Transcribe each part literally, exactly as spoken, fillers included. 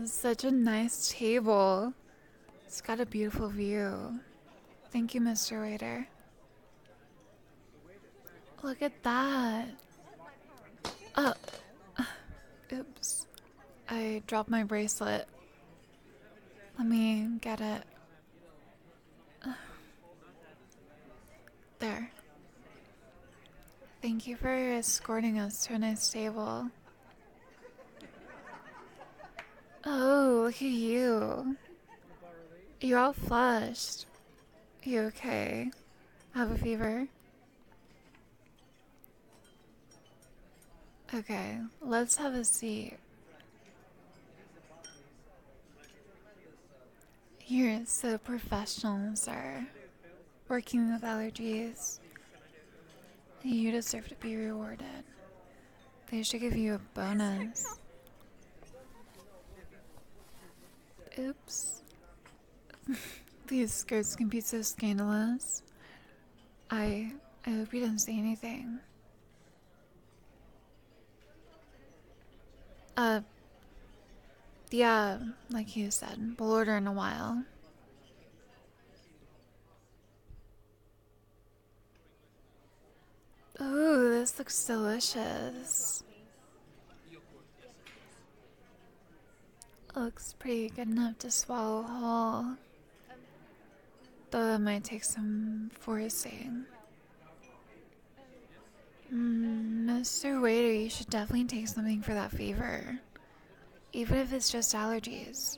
is such a nice table. It's got a beautiful view. Thank you, Mister Waiter. Look at that. Oh, oops. I dropped my bracelet. Let me get it. There. Thank you for escorting us to a nice table. Oh, look at you. You're all flushed. You okay? Have a fever? Okay, let's have a seat. You're so professional, sir. Working with allergies. You deserve to be rewarded. They should give you a bonus. Oops. These skirts can be so scandalous. I I hope you didn't say anything. Uh, yeah, like you said, we'll order in a while. Ooh, this looks delicious. Looks pretty good enough to swallow whole. Though it might take some forcing. Mm, Mister Waiter, you should definitely take something for that fever. Even if it's just allergies.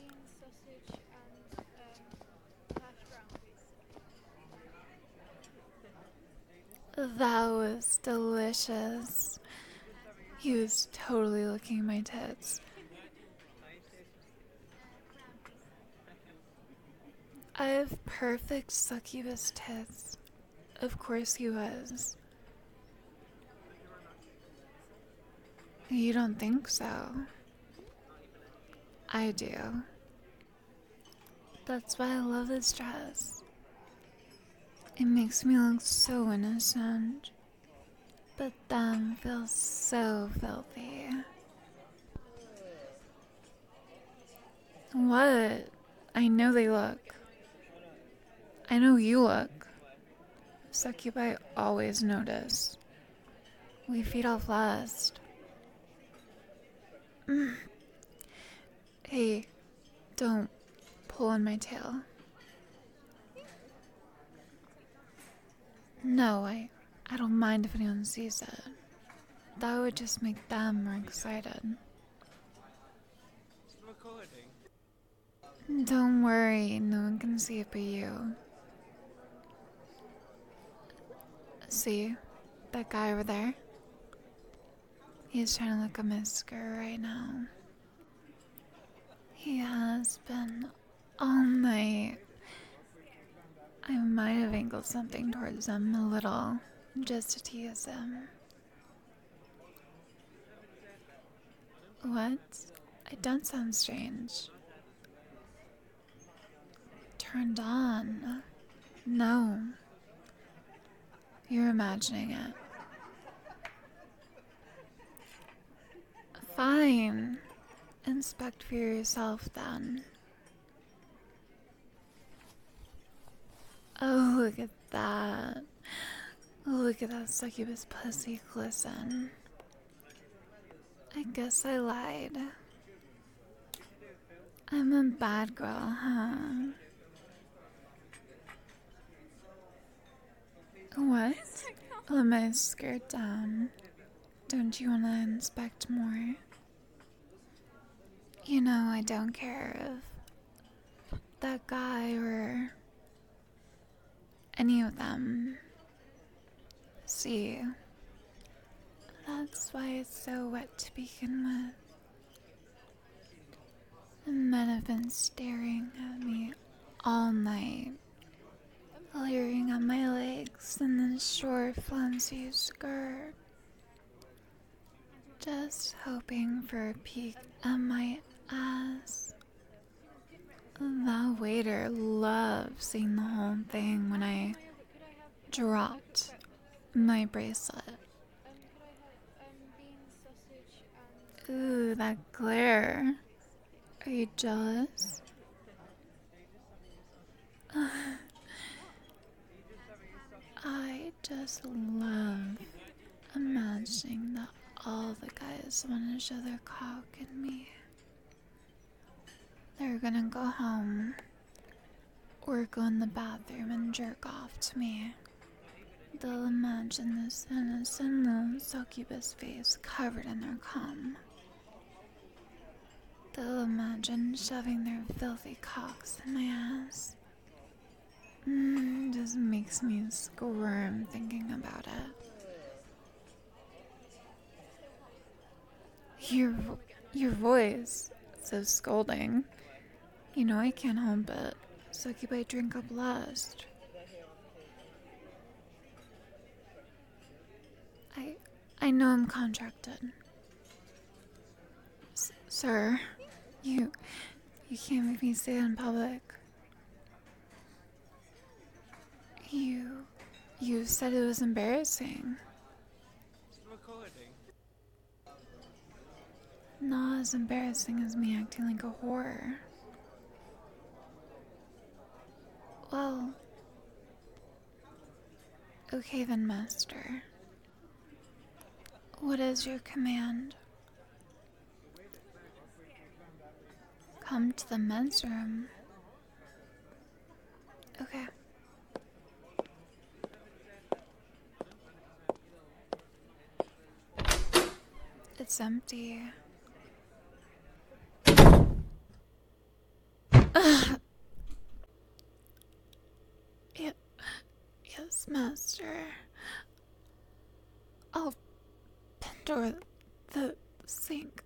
That was delicious. He was totally licking my tits. I have perfect succubus tits. Of course he was. You don't think so? I do. That's why I love this dress. It makes me look so innocent, but then feels so filthy. What? I know they look. I know you look. Succubi always notice. We feed off lust. Mm. Hey, don't pull on my tail. No, I, I don't mind if anyone sees it. That would just make them more excited. Don't worry, no one can see it but you. See, that guy over there? He's trying to look at my skirt right now. He has been all night. I might have angled something towards him a little, just to tease him. What? I don't sound strange. Turned on? No. You're imagining it. Fine. Inspect for yourself then. Oh, look at that. Look at that succubus pussy glisten. I guess I lied. I'm a bad girl, huh? What? Let my skirt down. Don't you want to inspect more? You know, I don't care if that guy or any of them see. That's why it's so wet to begin with. The men have been staring at me all night, leering at my legs in this short, flimsy skirt, just hoping for a peek at my ass. That waiter loved seeing the whole thing when I dropped my bracelet. Ooh, that glare. Are you jealous? I just love imagining that all the guys want to show their cock at me. They're gonna go home or go in the bathroom and jerk off to me. They'll imagine this innocent little succubus face covered in their cum. They'll imagine shoving their filthy cocks in my ass. Mm, it just makes me squirm thinking about it. Your, your voice, so scolding. You know I can't help it. Succubi drink up lust. I, I know I'm contracted. S sir, you, you can't make me say that in public. You, you said it was embarrassing. Not as embarrassing as me acting like a whore. Well, okay then, master. What is your command? Come to the men's room. Okay. It's empty. Yeah, yes, master. I'll bend over the sink.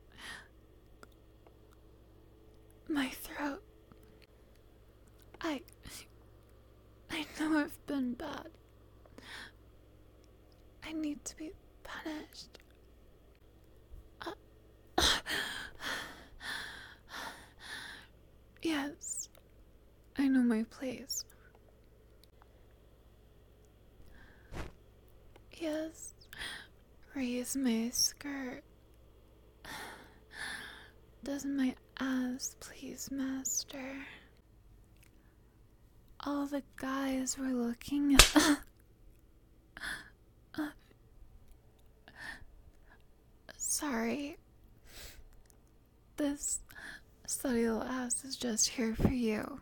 My throat. I... I know I've been bad. I need to be punished. Uh, yes, I know my place. Yes, raise my skirt. Does my ass please, master? All the guys were looking at... uh, sorry. This slutty little ass is just here for you.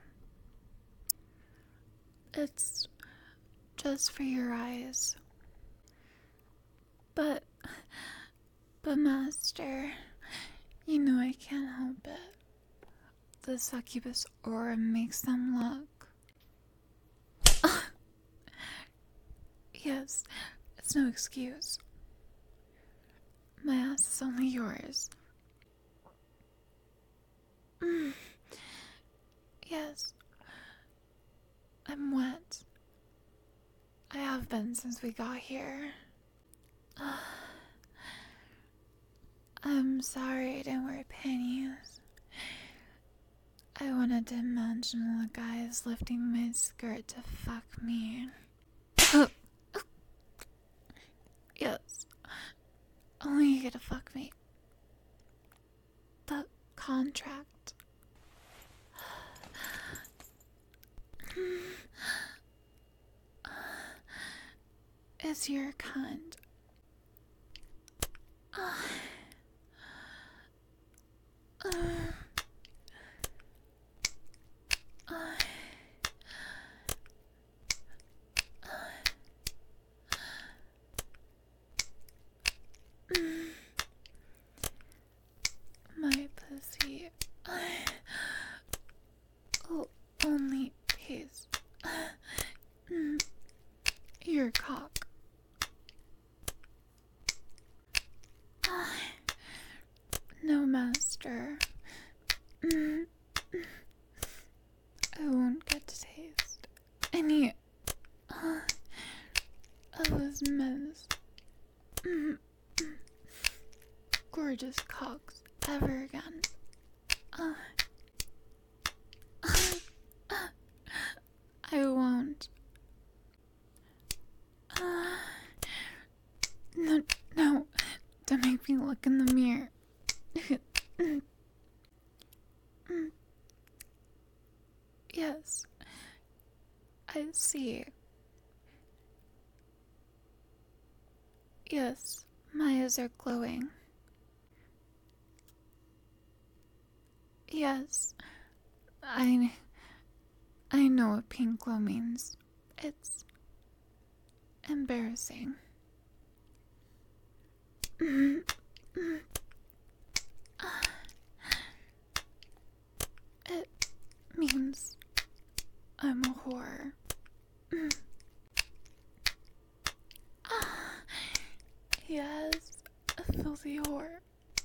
It's just for your eyes. But, but master, you know I can't help it. The succubus aura makes them look. Yes, it's no excuse. My ass is only yours. Mm. Yes, I'm wet. I have been since we got here. I'm sorry I didn't wear panties. I wanted to imagine all the guys lifting my skirt to fuck me. Yes, only you get to fuck me. The contract. Is your kind. Uh, uh, uh, mm, my pussy uh, will only taste uh, mm, your cock. Uh, no, master. Mm, I won't get to taste any uh, of those men's mm, gorgeous cocks ever again. Uh, I won't. Uh, no, no, don't make me look in the mirror. Yes, my eyes are glowing. Yes, I... I know what pink glow means. It's... embarrassing. It means I'm a whore. Yes, a filthy whore.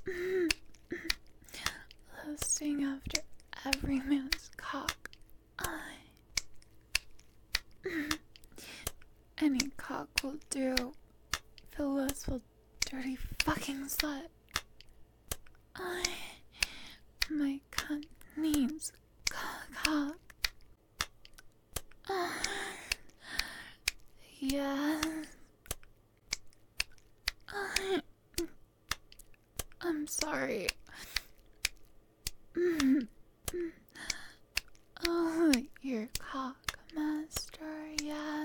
Lusting after every man's cock. Any cock will do. The lustful, dirty fucking slut. I... My cunt needs cock. Uh, yes. Uh, I'm sorry. Oh, your cock, master, yes.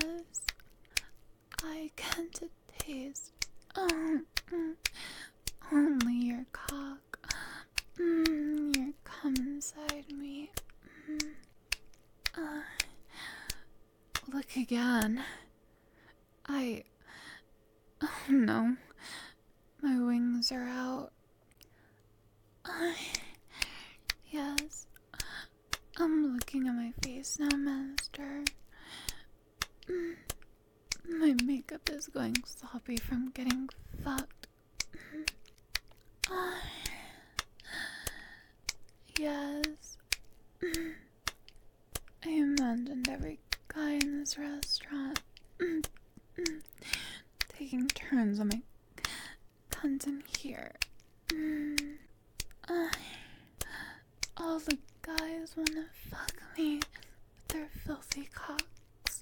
I can't taste. Oh, only your cock. Mm, your cum inside me. Mm. Uh, look again. I... Oh no. My wings are out. Uh, yes. I'm looking at my face now, master. Mm. My makeup is going sloppy from getting fucked. Uh, yes. I imagined every guy in this restaurant taking turns on my cunt in here. Uh, all the guys wanna fuck me with their filthy cocks.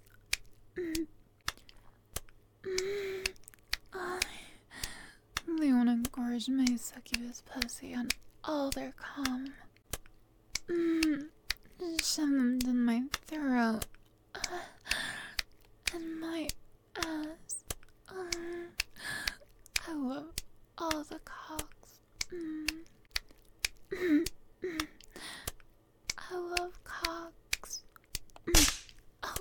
Uh, they wanna gorge my succubus pussy on all their cum. Mm, shove them down my throat. Uh, and my ass. Um, I love all the cocks. Mm. Mm, mm. I love cocks. Mm. Oh.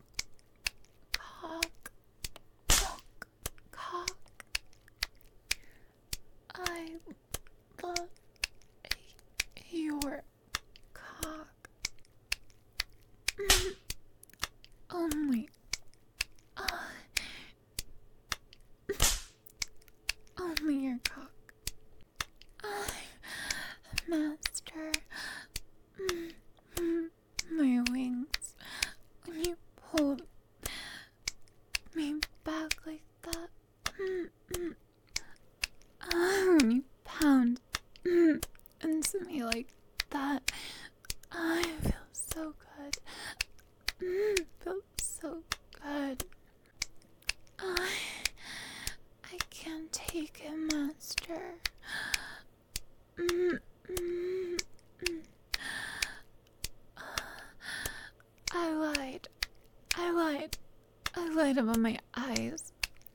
Cock. Cock. Cock. I love your cock. Mm. Only. Uh, only your cock. Uh, master. Mm, mm, my wings. When you pulled me back like that. Mm, mm. Uh, when you pound mm, into me like that. I feel so good. Mm, feel so good. I, I can't take it, master. Mm, mm, mm. I lied. I lied. I lied about my eyes.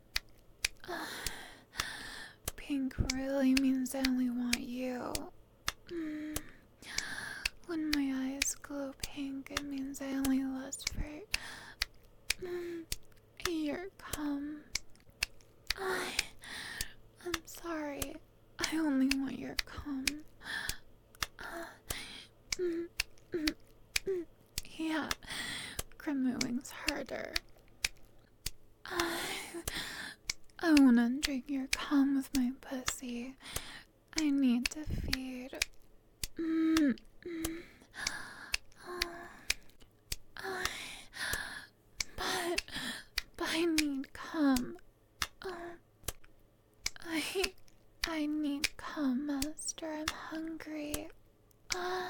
Pink really means I only want you. Mm. When my eyes glow pink, it means I only lust for mm, your cum. I, I'm sorry. I only want your cum. Uh, mm, mm, mm, yeah, grip my wings harder. I, I wanna drink your cum with my pussy. I need to feed. Mm, mm. Uh, but, but I need cum. Uh, I, I need cum, master. I'm hungry. Uh,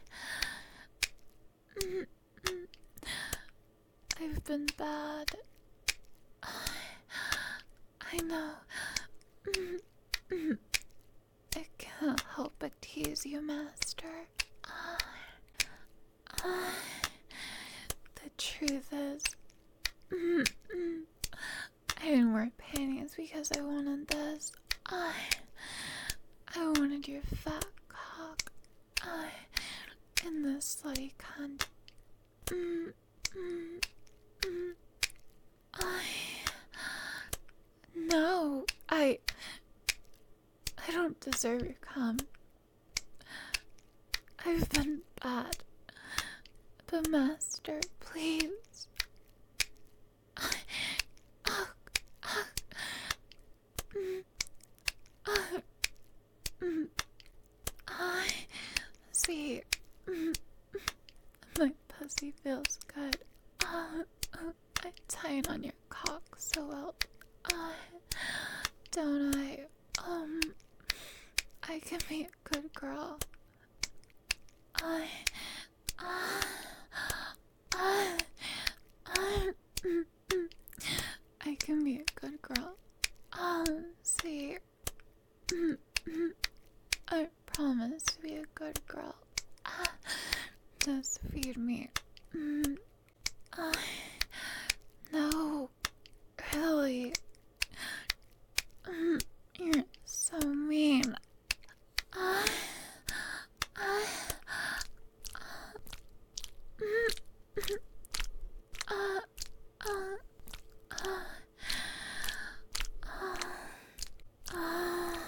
mm, mm. I've been bad. Uh, I know. Mm, mm. I can't help but tease you, master. Uh, uh, the truth is, mm, mm, I didn't wear panties It's because I wanted this. I, I wanted your fat cock. I, in this slutty cunt. Mm, mm, mm. I, no, I, I don't deserve your cum. I've been bad. But master, please. I, oh, oh, mm, oh, mm, I see. Mm, my pussy feels good. Uh, uh, I tie it on your cock so well. Uh, don't I? Um, I can be a good girl. I, I, I, I, mm, mm. I can be a good girl. Um, see, mm, mm. I promise to be a good girl. Ah, just feed me. Mm, I, no, really. Mm, you're so mean. I, I, mm, mm, uh, uh, uh, uh,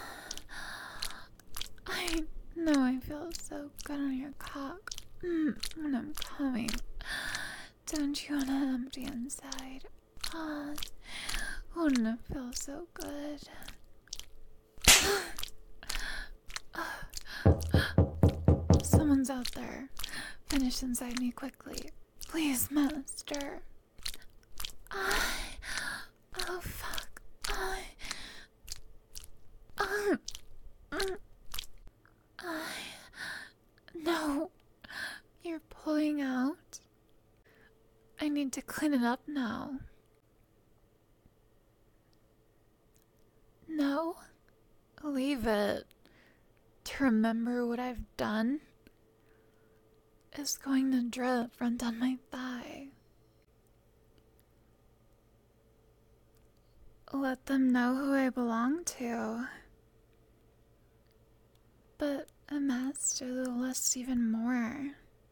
I know I feel so good on your cock. Mm, when I'm coming. Don't you want to empty inside? Ah, wouldn't it feel so good? Someone's out there. Finish inside me quickly. Please, master. I... Oh, fuck. I... Uh, mm, I... No. You're pulling out? I need to clean it up now. No? Leave it. To remember what I've done is going to drip right down my thigh. Let them know who I belong to. But a master the lust even more.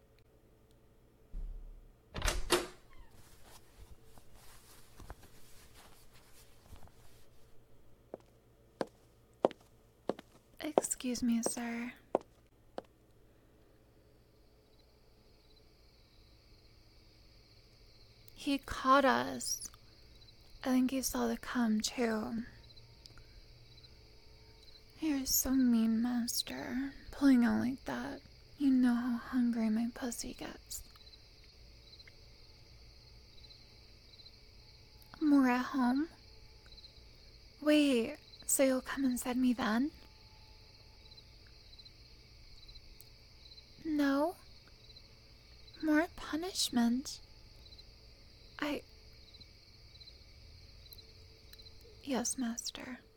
Excuse me, sir. He caught us. I think he saw the cum too. You're so mean, master. Pulling out like that. You know how hungry my pussy gets. More at home? Wait, so you'll come inside me then? No. More punishment. I... Yes, master.